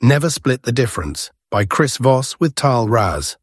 Never Split the Difference by Chris Voss with Tal Raz.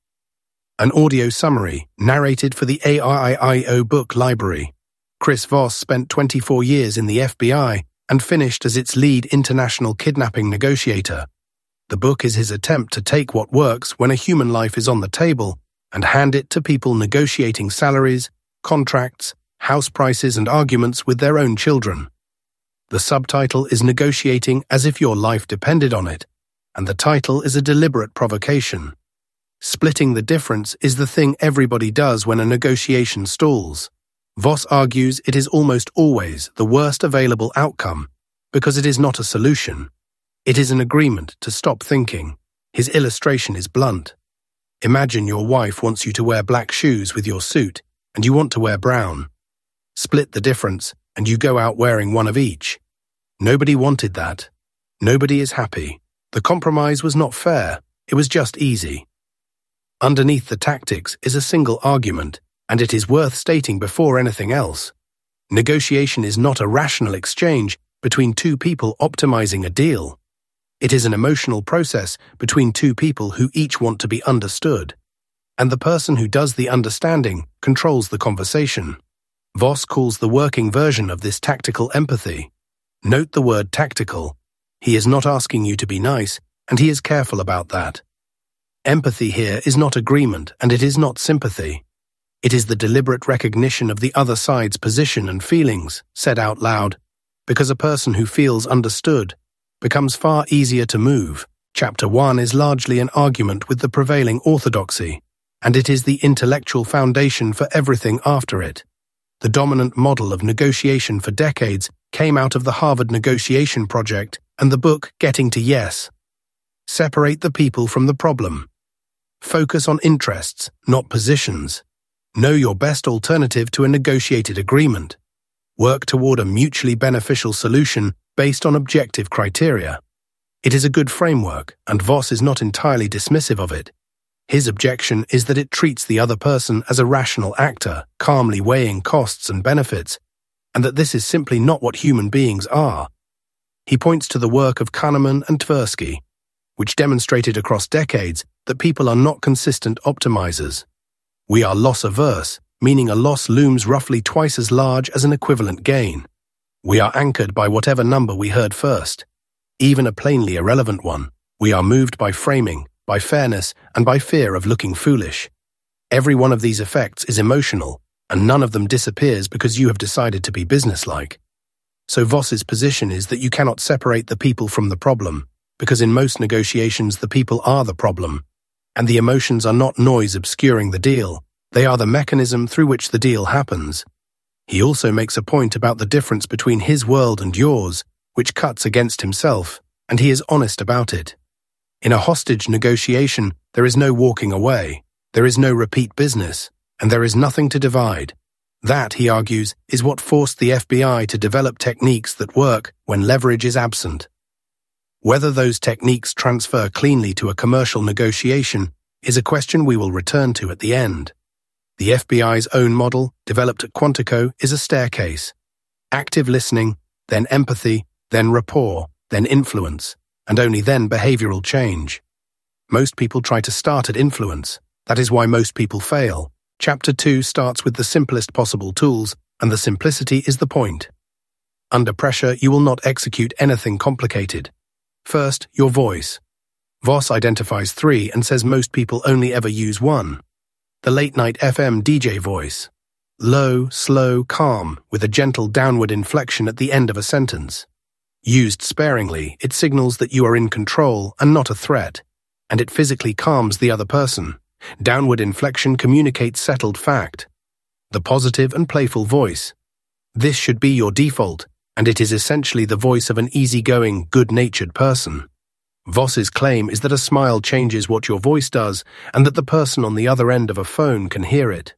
An audio summary narrated for the AIIO Book Library. Chris Voss spent 24 years in the FBI and finished as its lead international kidnapping negotiator. The book is his attempt to take what works when a human life is on the table and hand it to people negotiating salaries, contracts, house prices and arguments with their own children. The subtitle is Negotiating as if your life depended on it, and the title is a deliberate provocation. Splitting the difference is the thing everybody does when a negotiation stalls. Voss argues it is almost always the worst available outcome because it is not a solution. It is an agreement to stop thinking. His illustration is blunt. Imagine your wife wants you to wear black shoes with your suit and you want to wear brown. Split the difference and you go out wearing one of each. Nobody wanted that. Nobody is happy. The compromise was not fair. It was just easy. Underneath the tactics is a single argument, and it is worth stating before anything else. Negotiation is not a rational exchange between two people optimizing a deal. It is an emotional process between two people who each want to be understood. And the person who does the understanding controls the conversation. Voss calls the working version of this tactical empathy. Note the word tactical. He is not asking you to be nice, and he is careful about that. Empathy here is not agreement, and it is not sympathy. It is the deliberate recognition of the other side's position and feelings, said out loud, because a person who feels understood becomes far easier to move. Chapter 1 is largely an argument with the prevailing orthodoxy, and it is the intellectual foundation for everything after it. The dominant model of negotiation for decades came out of the Harvard Negotiation Project and the book Getting to Yes. Separate the people from the problem. Focus on interests, not positions. Know your best alternative to a negotiated agreement. Work toward a mutually beneficial solution based on objective criteria. It is a good framework, and Voss is not entirely dismissive of it. His objection is that it treats the other person as a rational actor, calmly weighing costs and benefits, and that this is simply not what human beings are. He points to the work of Kahneman and Tversky, which demonstrated across decades that people are not consistent optimizers. We are loss-averse, meaning a loss looms roughly twice as large as an equivalent gain. We are anchored by whatever number we heard first, even a plainly irrelevant one. We are moved by framing, by fairness, and by fear of looking foolish. Every one of these effects is emotional, and none of them disappears because you have decided to be businesslike. So Voss's position is that you cannot separate the people from the problem, because in most negotiations the people are the problem, and the emotions are not noise obscuring the deal, they are the mechanism through which the deal happens. He also makes a point about the difference between his world and yours, which cuts against himself, and he is honest about it. In a hostage negotiation, there is no walking away, there is no repeat business, and there is nothing to divide. That, he argues, is what forced the FBI to develop techniques that work when leverage is absent. Whether those techniques transfer cleanly to a commercial negotiation is a question we will return to at the end. The FBI's own model, developed at Quantico, is a staircase. Active listening, then empathy, then rapport, then influence, and only then behavioral change. Most people try to start at influence. That is why most people fail. Chapter 2 starts with the simplest possible tools, and the simplicity is the point. Under pressure, you will not execute anything complicated. First, your voice. Voss identifies 3 and says most people only ever use 1. The late-night FM DJ voice. Low, slow, calm, with a gentle downward inflection at the end of a sentence. Used sparingly, it signals that you are in control and not a threat, and it physically calms the other person. Downward inflection communicates settled fact. The positive and playful voice. This should be your default, and it is essentially the voice of an easygoing, good-natured person. Voss's claim is that a smile changes what your voice does, and that the person on the other end of a phone can hear it.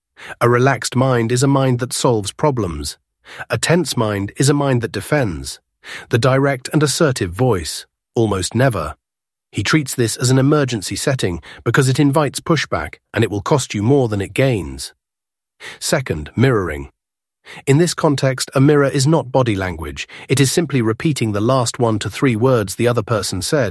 A relaxed mind is a mind that solves problems. A tense mind is a mind that defends. The direct and assertive voice, almost never. He treats this as an emergency setting because it invites pushback and it will cost you more than it gains. Second, mirroring. In this context, a mirror is not body language. It is simply repeating the last 1 to 3 words the other person said,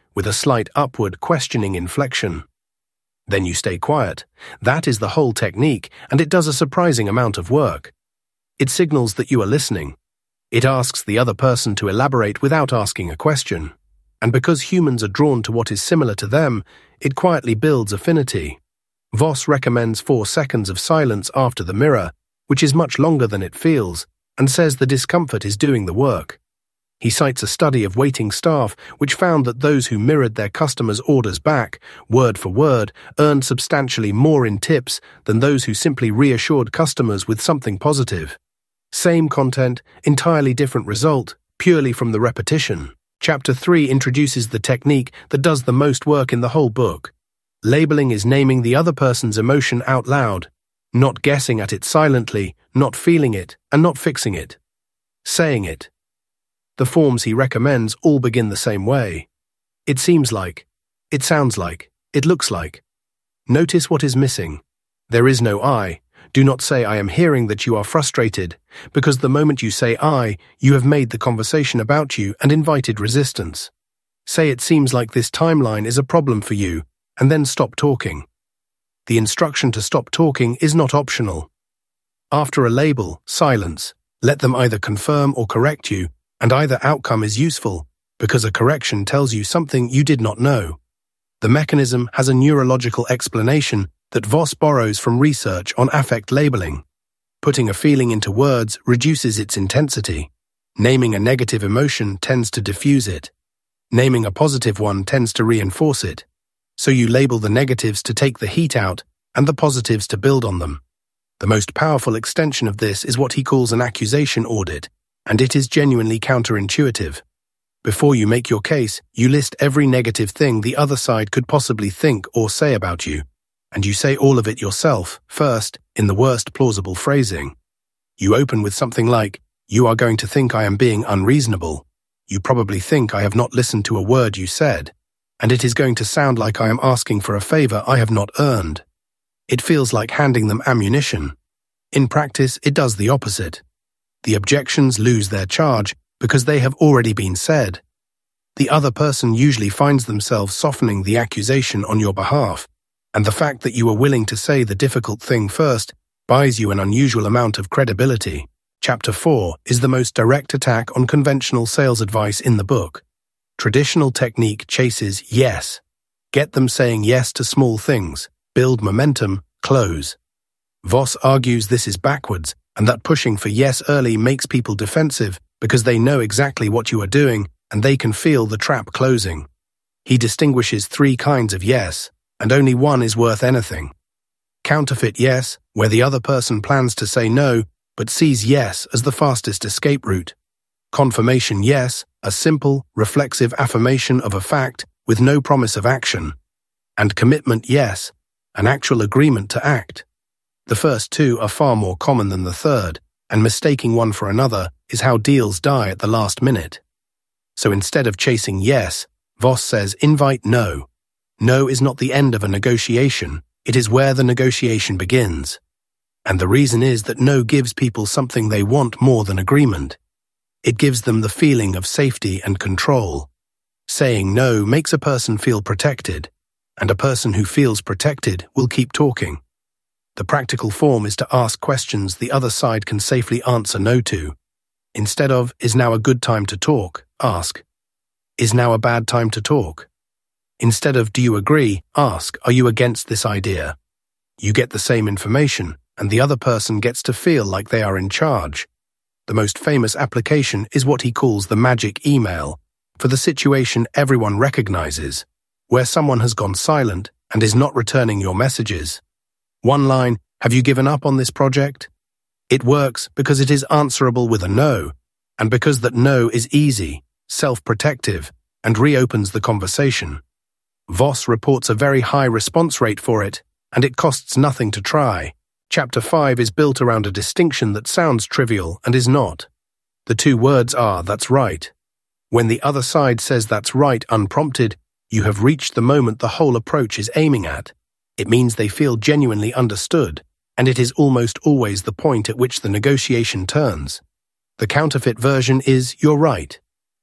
with a slight upward questioning inflection. Then you stay quiet. That is the whole technique, and it does a surprising amount of work. It signals that you are listening. It asks the other person to elaborate without asking a question. And because humans are drawn to what is similar to them, it quietly builds affinity. Voss recommends 4 seconds of silence after the mirror, which is much longer than it feels, and says the discomfort is doing the work. He cites a study of waiting staff which found that those who mirrored their customers' orders back, word for word, earned substantially more in tips than those who simply reassured customers with something positive. Same content, entirely different result, purely from the repetition. Chapter 3 introduces the technique that does the most work in the whole book. Labeling is naming the other person's emotion out loud, not guessing at it silently, not feeling it, and not fixing it. Saying it. The forms he recommends all begin the same way. It seems like. It sounds like. It looks like. Notice what is missing. There is no I. Do not say I am hearing that you are frustrated, because the moment you say I, you have made the conversation about you and invited resistance. Say it seems like this timeline is a problem for you, and then stop talking. The instruction to stop talking is not optional. After a label, silence. Let them either confirm or correct you, and either outcome is useful, because a correction tells you something you did not know. The mechanism has a neurological explanation that Voss borrows from research on affect labeling. Putting a feeling into words reduces its intensity. Naming a negative emotion tends to diffuse it. Naming a positive one tends to reinforce it. So you label the negatives to take the heat out and the positives to build on them. The most powerful extension of this is what he calls an accusation audit, and it is genuinely counterintuitive. Before you make your case, you list every negative thing the other side could possibly think or say about you, and you say all of it yourself, first, in the worst plausible phrasing. You open with something like, "You are going to think I am being unreasonable. You probably think I have not listened to a word you said, and it is going to sound like I am asking for a favor I have not earned." It feels like handing them ammunition. In practice, it does the opposite. The objections lose their charge because they have already been said. The other person usually finds themselves softening the accusation on your behalf, and the fact that you are willing to say the difficult thing first buys you an unusual amount of credibility. Chapter 4 is the most direct attack on conventional sales advice in the book. Traditional technique chases yes. Get them saying yes to small things, build momentum, close. Voss argues this is backwards, and that pushing for yes early makes people defensive because they know exactly what you are doing and they can feel the trap closing. He distinguishes 3 kinds of yes, and only one is worth anything. Counterfeit yes, where the other person plans to say no, but sees yes as the fastest escape route. Confirmation yes, a simple, reflexive affirmation of a fact with no promise of action. And commitment yes, an actual agreement to act. The first 2 are far more common than the third, and mistaking one for another is how deals die at the last minute. So instead of chasing yes, Voss says invite no. No is not the end of a negotiation, it is where the negotiation begins. And the reason is that no gives people something they want more than agreement. It gives them the feeling of safety and control. Saying no makes a person feel protected, and a person who feels protected will keep talking. The practical form is to ask questions the other side can safely answer no to. Instead of, "Is now a good time to talk?" ask, "Is now a bad time to talk?" Instead of, "Do you agree?" ask, "Are you against this idea?" You get the same information, and the other person gets to feel like they are in charge. The most famous application is what he calls the magic email, for the situation everyone recognizes, where someone has gone silent and is not returning your messages. One line, "Have you given up on this project?" It works because it is answerable with a no, and because that no is easy, self-protective, and reopens the conversation. Voss reports a very high response rate for it, and it costs nothing to try. Chapter 5 is built around a distinction that sounds trivial and is not. The 2 words are, "That's right." When the other side says "that's right" unprompted, you have reached the moment the whole approach is aiming at. It means they feel genuinely understood, and it is almost always the point at which the negotiation turns. The counterfeit version is "You're right."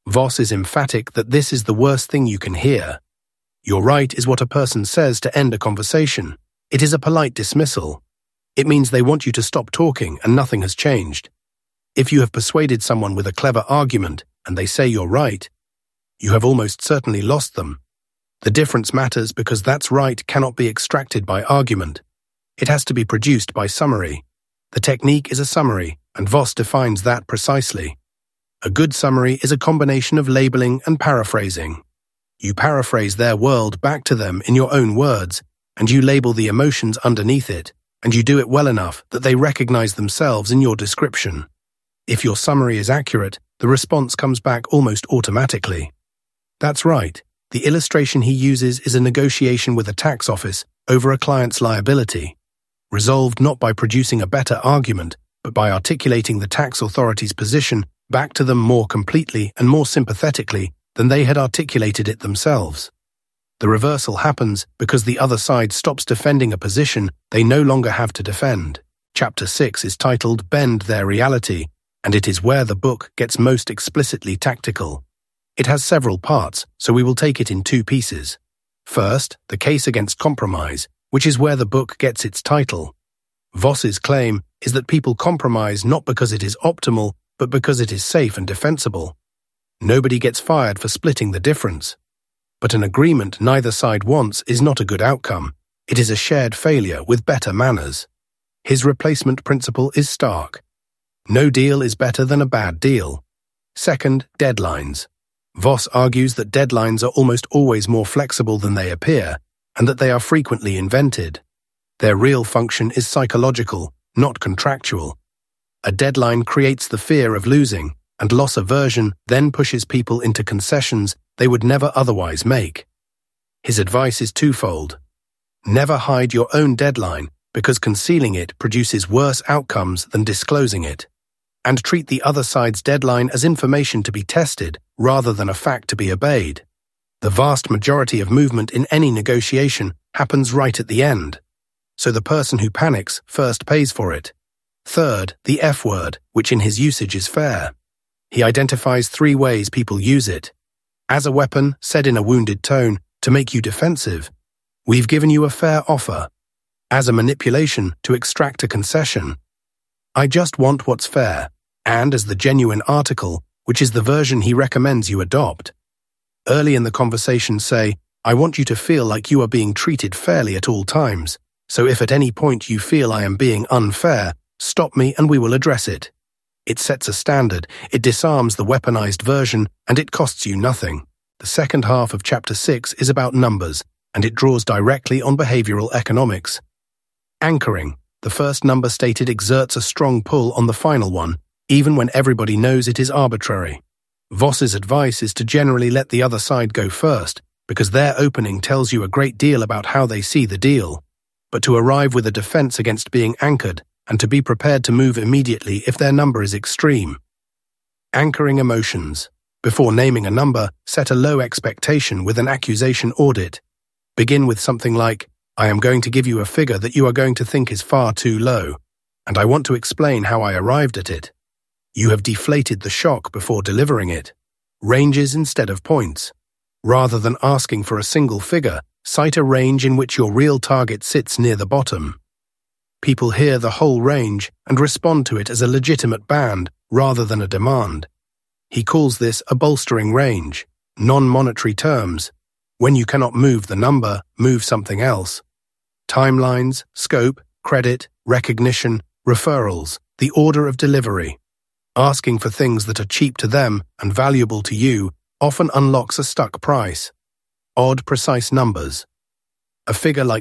Voss is emphatic that this is the worst thing you can hear. You're right is what a person says to end a conversation. It is a polite dismissal. It means they want you to stop talking and nothing has changed. If you have persuaded someone with a clever argument and they say you're right, you have almost certainly lost them. The difference matters because that's right cannot be extracted by argument. It has to be produced by summary. The technique is a summary, and Voss defines that precisely. A good summary is a combination of labeling and paraphrasing. You paraphrase their world back to them in your own words, and you label the emotions underneath it, and you do it well enough that they recognize themselves in your description. If your summary is accurate, the response comes back almost automatically. That's right. The illustration he uses is a negotiation with a tax office over a client's liability, resolved not by producing a better argument, but by articulating the tax authority's position back to them more completely and more sympathetically than they had articulated it themselves. The reversal happens because the other side stops defending a position they no longer have to defend. Chapter 6 is titled Bend Their Reality, and it is where the book gets most explicitly tactical. It has several parts, so we will take it in two pieces. First, the case against compromise, which is where the book gets its title. Voss's claim is that people compromise not because it is optimal, but because it is safe and defensible. Nobody gets fired for splitting the difference. But an agreement neither side wants is not a good outcome. It is a shared failure with better manners. His replacement principle is stark. No deal is better than a bad deal. Second, deadlines. Voss argues that deadlines are almost always more flexible than they appear, and that they are frequently invented. Their real function is psychological, not contractual. A deadline creates the fear of losing, and loss aversion then pushes people into concessions they would never otherwise make. His advice is twofold. Never hide your own deadline, because concealing it produces worse outcomes than disclosing it. And treat the other side's deadline as information to be tested rather than a fact to be obeyed. The vast majority of movement in any negotiation happens right at the end, so the person who panics first pays for it. Third, the F word, which in his usage is fair. He identifies 3 ways people use it. As a weapon, said in a wounded tone, to make you defensive. We've given you a fair offer. As a manipulation, to extract a concession. I just want what's fair. And as the genuine article, which is the version he recommends you adopt. Early in the conversation say, I want you to feel like you are being treated fairly at all times, so if at any point you feel I am being unfair, stop me and we will address it. It sets a standard, it disarms the weaponized version, and it costs you nothing. The second half of Chapter 6 is about numbers, and it draws directly on behavioral economics. Anchoring. The first number stated exerts a strong pull on the final one, even when everybody knows it is arbitrary. Voss's advice is to generally let the other side go first, because their opening tells you a great deal about how they see the deal, but to arrive with a defense against being anchored, and to be prepared to move immediately if their number is extreme. Anchoring emotions. Before naming a number, set a low expectation with an accusation audit. Begin with something like, I am going to give you a figure that you are going to think is far too low, and I want to explain how I arrived at it. You have deflated the shock before delivering it. Ranges instead of points. Rather than asking for a single figure, cite a range in which your real target sits near the bottom. People hear the whole range and respond to it as a legitimate band rather than a demand. He calls this a bolstering range, non-monetary terms. When you cannot move the number, move something else. Timelines, scope, credit, recognition, referrals, the order of delivery. Asking for things that are cheap to them and valuable to you often unlocks a stuck price. Odd, precise numbers. A figure like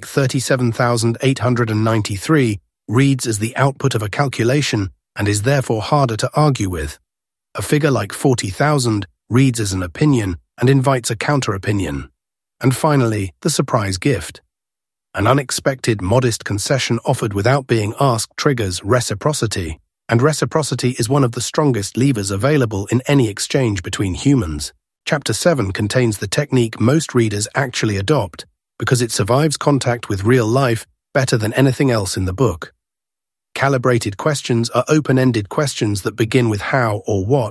37,893 reads as the output of a calculation and is therefore harder to argue with. A figure like 40,000 reads as an opinion and invites a counter-opinion. And finally, the surprise gift. An unexpected, modest concession offered without being asked triggers reciprocity. And reciprocity is one of the strongest levers available in any exchange between humans. Chapter 7 contains the technique most readers actually adopt because it survives contact with real life better than anything else in the book. Calibrated questions are open-ended questions that begin with how or what,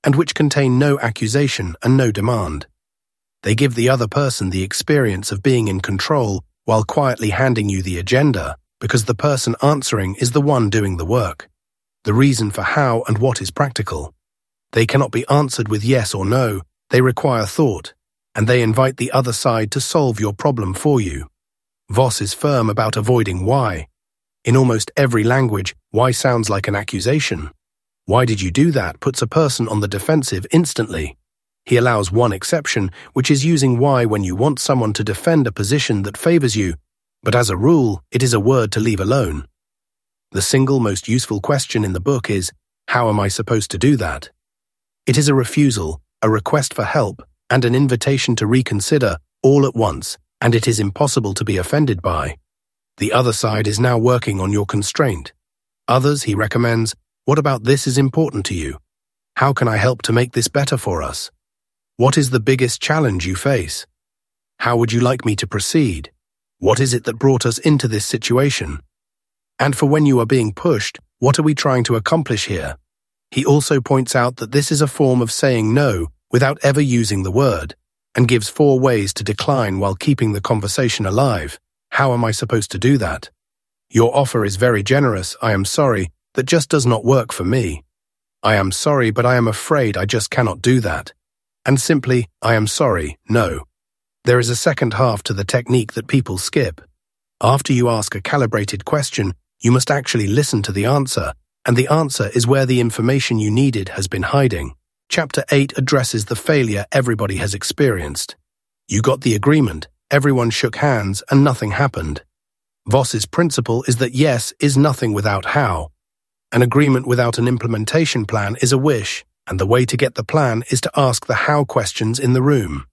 and which contain no accusation and no demand. They give the other person the experience of being in control while quietly handing you the agenda, because the person answering is the one doing the work. The reason for how and what is practical. They cannot be answered with yes or no, they require thought, and they invite the other side to solve your problem for you. Voss is firm about avoiding why. In almost every language, why sounds like an accusation. Why did you do that puts a person on the defensive instantly. He allows one exception, which is using why when you want someone to defend a position that favors you, but as a rule, it is a word to leave alone. The single most useful question in the book is, how am I supposed to do that? It is a refusal, a request for help, and an invitation to reconsider all at once, and it is impossible to be offended by. The other side is now working on your constraint. Others, he recommends, what about this is important to you? How can I help to make this better for us? What is the biggest challenge you face? How would you like me to proceed? What is it that brought us into this situation? And for when you are being pushed, what are we trying to accomplish here? He also points out that this is a form of saying no without ever using the word, and gives 4 ways to decline while keeping the conversation alive. How am I supposed to do that? Your offer is very generous, I am sorry, that just does not work for me. I am sorry, but I am afraid I just cannot do that. And simply, I am sorry, no. There is a second half to the technique that people skip. After you ask a calibrated question, you must actually listen to the answer, and the answer is where the information you needed has been hiding. Chapter 8 addresses the failure everybody has experienced. You got the agreement, everyone shook hands, and nothing happened. Voss's principle is that yes is nothing without how. An agreement without an implementation plan is a wish, and the way to get the plan is to ask the how questions in the room.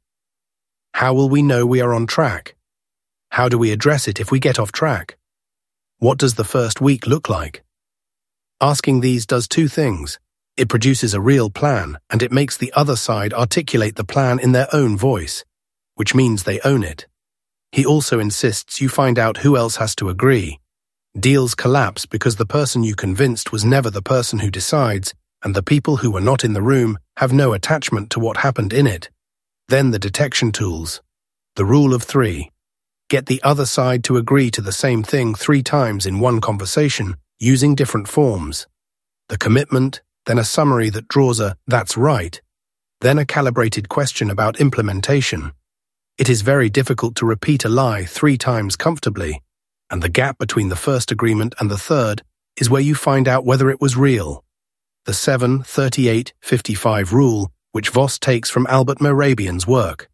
How will we know we are on track? How do we address it if we get off track? What does the first week look like? Asking these does 2 things. It produces a real plan, and it makes the other side articulate the plan in their own voice, which means they own it. He also insists you find out who else has to agree. Deals collapse because the person you convinced was never the person who decides, and the people who were not in the room have no attachment to what happened in it. Then the detection tools. The rule of 3. Get the other side to agree to the same thing 3 times in one conversation, using different forms. The commitment, then a summary that draws a "that's right," then a calibrated question about implementation. It is very difficult to repeat a lie 3 times comfortably, and the gap between the first agreement and the third is where you find out whether it was real. The 7-38-55 rule, which Voss takes from Albert Mehrabian's work.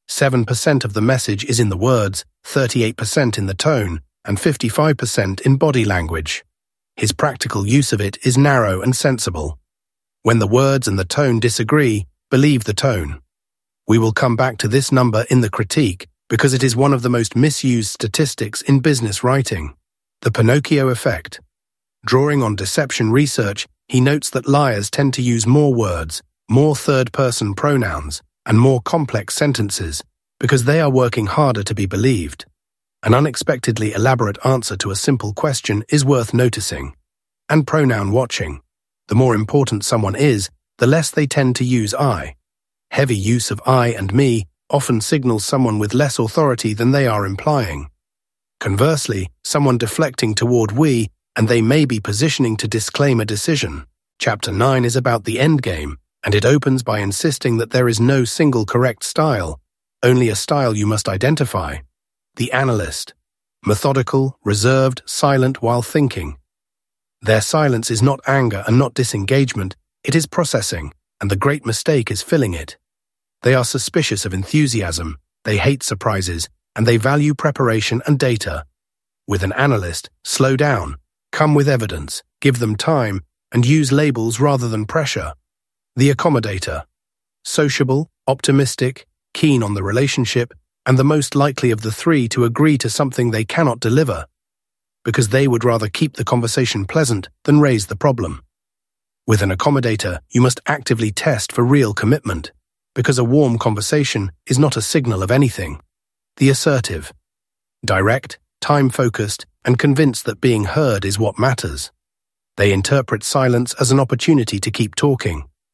7% of the message is in the words, 38% in the tone, and 55% in body language. His practical use of it is narrow and sensible. When the words and the tone disagree, believe the tone. We will come back to this number in the critique because it is one of the most misused statistics in business writing. The Pinocchio effect. Drawing on deception research, he notes that liars tend to use more words, more third-person pronouns, and more complex sentences because they are working harder to be believed. An unexpectedly elaborate answer to a simple question is worth noticing. And pronoun watching. The more important someone is, the less they tend to use I. Heavy use of I and me often signals someone with less authority than they are implying. Conversely, someone deflecting toward we, and they may be positioning to disclaim a decision. Chapter 9 is about the endgame, and it opens by insisting that there is no single correct style, only a style you must identify. The analyst. Methodical, reserved, silent while thinking. Their silence is not anger and not disengagement, it is processing, and the great mistake is filling it. They are suspicious of enthusiasm, they hate surprises, and they value preparation and data. With an analyst, slow down, come with evidence, give them time, and use labels rather than pressure. The accommodator. Sociable, optimistic, keen on the relationship, and the most likely of the 3 to agree to something they cannot deliver, because they would rather keep the conversation pleasant than raise the problem. With an accommodator, you must actively test for real commitment, because a warm conversation is not a signal of anything. The assertive. Direct, time-focused, and convinced that being heard is what matters. They interpret silence as an opportunity to keep talking.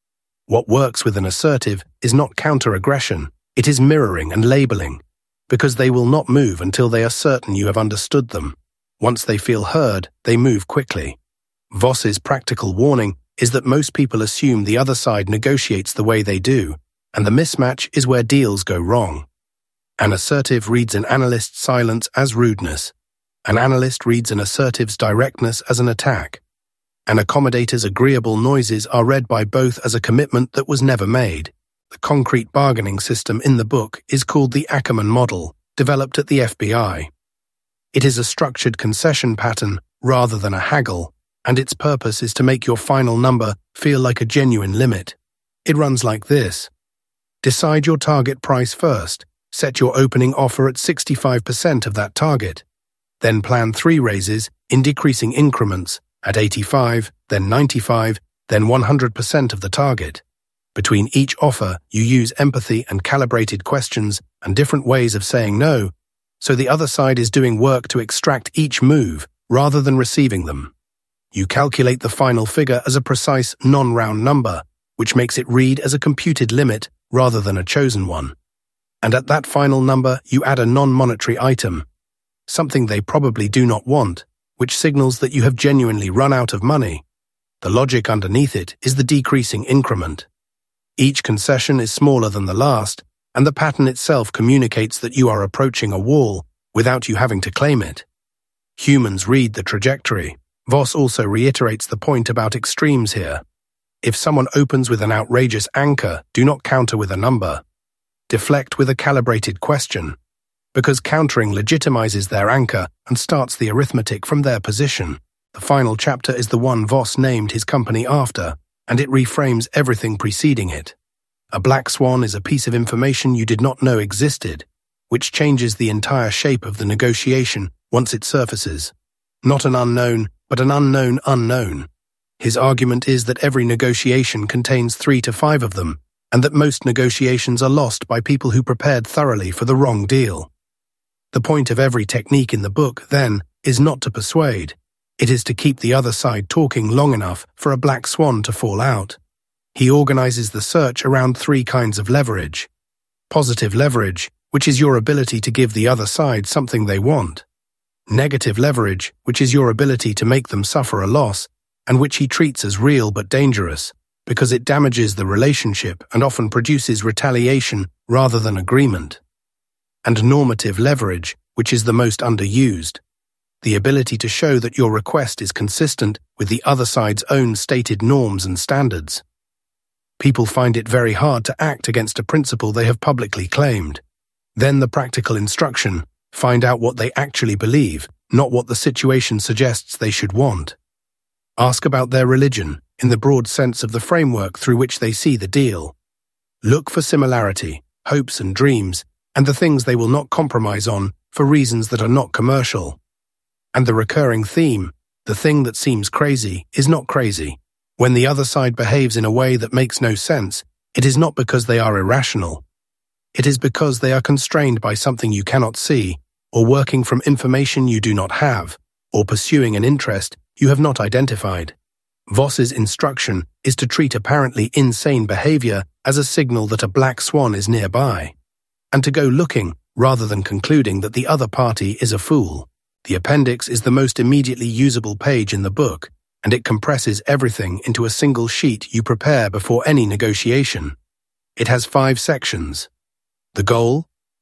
What works with an assertive is not counter-aggression, it is mirroring and labeling, because they will not move until they are certain you have understood them. Once they feel heard, they move quickly. Voss's practical warning is that most people assume the other side negotiates the way they do, and the mismatch is where deals go wrong. An assertive reads an analyst's silence as rudeness. An analyst reads an assertive's directness as an attack. An accommodator's agreeable noises are read by both as a commitment that was never made. The concrete bargaining system in the book is called the Ackerman model, developed at the FBI. It is a structured concession pattern rather than a haggle, and its purpose is to make your final number feel like a genuine limit. It runs like this. Decide your target price first. Set your opening offer at 65% of that target. Then plan 3 raises in decreasing increments at 85, then 95, then 100% of the target. Between each offer, you use empathy and calibrated questions and different ways of saying no, so the other side is doing work to extract each move rather than receiving them. You calculate the final figure as a precise non-round number, which makes it read as a computed limit rather than a chosen one. And at that final number, you add a non-monetary item, something they probably do not want, which signals that you have genuinely run out of money. The logic underneath it is the decreasing increment. Each concession is smaller than the last, and the pattern itself communicates that you are approaching a wall without you having to claim it. Humans read the trajectory. Voss also reiterates the point about extremes here. If someone opens with an outrageous anchor, do not counter with a number. Deflect with a calibrated question, because countering legitimizes their anchor and starts the arithmetic from their position. The final chapter is the one Voss named his company after, and it reframes everything preceding it. A black swan is a piece of information you did not know existed, which changes the entire shape of the negotiation once it surfaces. Not an unknown, but an unknown unknown. His argument is that every negotiation contains 3 to 5 of them, and that most negotiations are lost by people who prepared thoroughly for the wrong deal. The point of every technique in the book, then, is not to persuade. It is to keep the other side talking long enough for a black swan to fall out. He organizes the search around 3 kinds of leverage. Positive leverage, which is your ability to give the other side something they want. Negative leverage, which is your ability to make them suffer a loss, and which he treats as real but dangerous, because it damages the relationship and often produces retaliation rather than agreement. And normative leverage, which is the most underused. The ability to show that your request is consistent with the other side's own stated norms and standards. People find it very hard to act against a principle they have publicly claimed. Then the practical instruction, find out what they actually believe, not what the situation suggests they should want. Ask about their religion, in the broad sense of the framework through which they see the deal. Look for similarity, hopes and dreams, and the things they will not compromise on for reasons that are not commercial. And the recurring theme, the thing that seems crazy, is not crazy. When the other side behaves in a way that makes no sense, it is not because they are irrational. It is because they are constrained by something you cannot see, or working from information you do not have, or pursuing an interest you have not identified. Voss's instruction is to treat apparently insane behavior as a signal that a black swan is nearby, and to go looking rather than concluding that the other party is a fool. The appendix is the most immediately usable page in the book, and it compresses everything into a single sheet you prepare before any negotiation. It has 5 sections. The goal,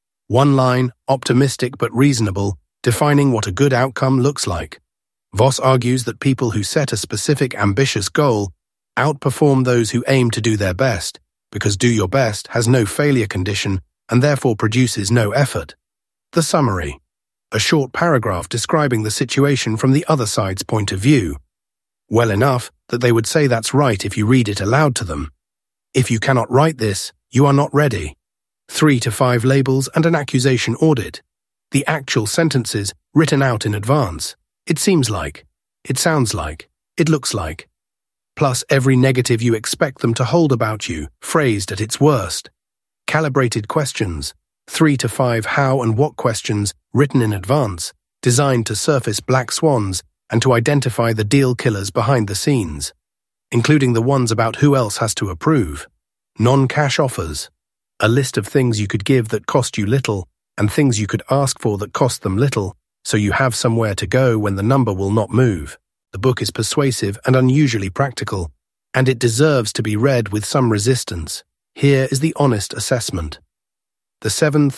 1 line, optimistic but reasonable, defining what a good outcome looks like. Voss argues that people who set a specific ambitious goal outperform those who aim to do their best, because do your best has no failure condition and therefore produces no effort. The summary. A short paragraph describing the situation from the other side's point of view. Well enough that they would say that's right if you read it aloud to them. If you cannot write this, you are not ready. 3 to 5 labels and an accusation audit. The actual sentences written out in advance. It seems like. It sounds like. It looks like. Plus every negative you expect them to hold about you, phrased at its worst. Calibrated questions. 3 to 5 how and what questions written in advance, designed to surface black swans and to identify the deal killers behind the scenes, including the ones about who else has to approve. Non-cash offers. A list of things you could give that cost you little and things you could ask for that cost them little, so you have somewhere to go when the number will not move. The book is persuasive and unusually practical, and it deserves to be read with some resistance. Here is the honest assessment. The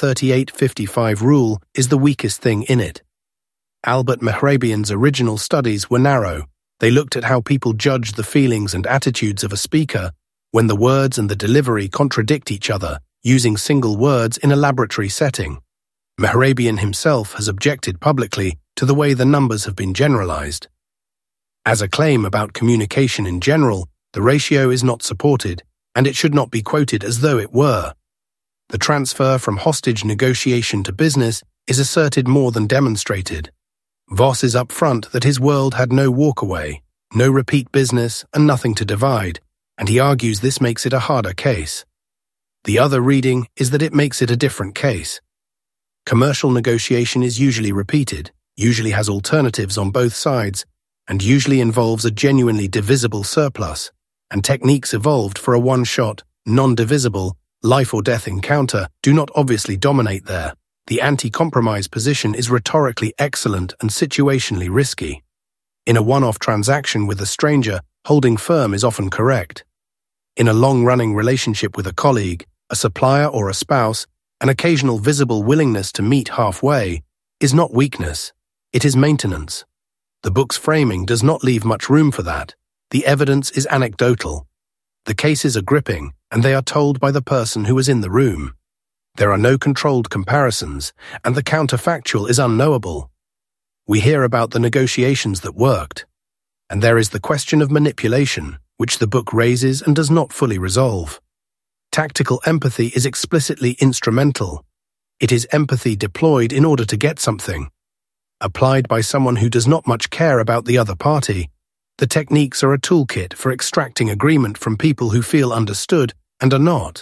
7-38-55 rule is the weakest thing in it. Albert Mehrabian's original studies were narrow. They looked at how people judge the feelings and attitudes of a speaker when the words and the delivery contradict each other, using single words in a laboratory setting. Mehrabian himself has objected publicly to the way the numbers have been generalized. As a claim about communication in general, the ratio is not supported, and it should not be quoted as though it were. The transfer from hostage negotiation to business is asserted more than demonstrated. Voss is upfront that his world had no walkaway, no repeat business, and nothing to divide, and he argues this makes it a harder case. The other reading is that it makes it a different case. Commercial negotiation is usually repeated, usually has alternatives on both sides, and usually involves a genuinely divisible surplus, and techniques evolved for a one-shot, non-divisible, life-or-death encounter do not obviously dominate there. The anti-compromise position is rhetorically excellent and situationally risky. In a one-off transaction with a stranger, holding firm is often correct. In a long-running relationship with a colleague, a supplier or a spouse, an occasional visible willingness to meet halfway is not weakness, it is maintenance. The book's framing does not leave much room for that. The evidence is anecdotal. The cases are gripping, and they are told by the person who was in the room. There are no controlled comparisons, and the counterfactual is unknowable. We hear about the negotiations that worked, and there is the question of manipulation, which the book raises and does not fully resolve. Tactical empathy is explicitly instrumental. It is empathy deployed in order to get something. Applied by someone who does not much care about the other party, the techniques are a toolkit for extracting agreement from people who feel understood and are not.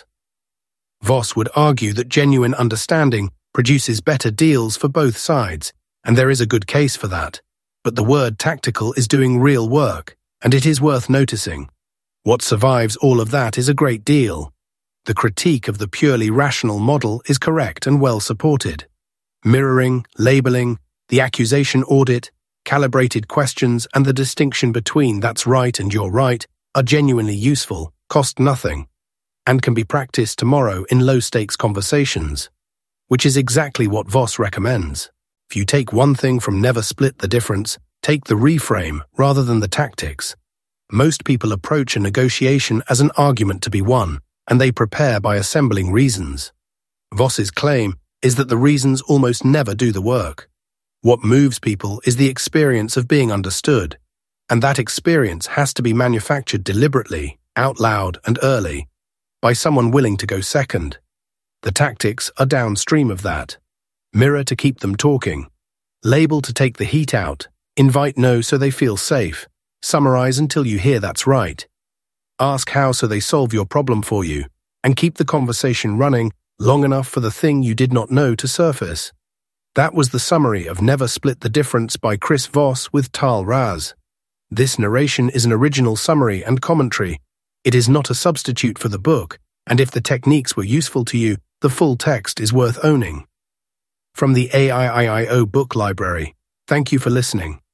Voss would argue that genuine understanding produces better deals for both sides, and there is a good case for that. But the word tactical is doing real work, and it is worth noticing. What survives all of that is a great deal. The critique of the purely rational model is correct and well supported. Mirroring, labeling, the accusation audit, calibrated questions, and the distinction between that's right and you're right are genuinely useful, cost nothing, and can be practiced tomorrow in low-stakes conversations, which is exactly what Voss recommends. If you take one thing from Never Split the Difference, take the reframe rather than the tactics. Most people approach a negotiation as an argument to be won, and they prepare by assembling reasons. Voss's claim is that the reasons almost never do the work. What moves people is the experience of being understood, and that experience has to be manufactured deliberately, out loud and early, by someone willing to go second. The tactics are downstream of that. Mirror to keep them talking. Label to take the heat out. Invite no so they feel safe. Summarize until you hear that's right. Ask how so they solve your problem for you, and keep the conversation running long enough for the thing you did not know to surface. That was the summary of Never Split the Difference by Chris Voss with Tal Raz. This narration is an original summary and commentary. It is not a substitute for the book, and if the techniques were useful to you, the full text is worth owning. From the AIIO Book Library, thank you for listening.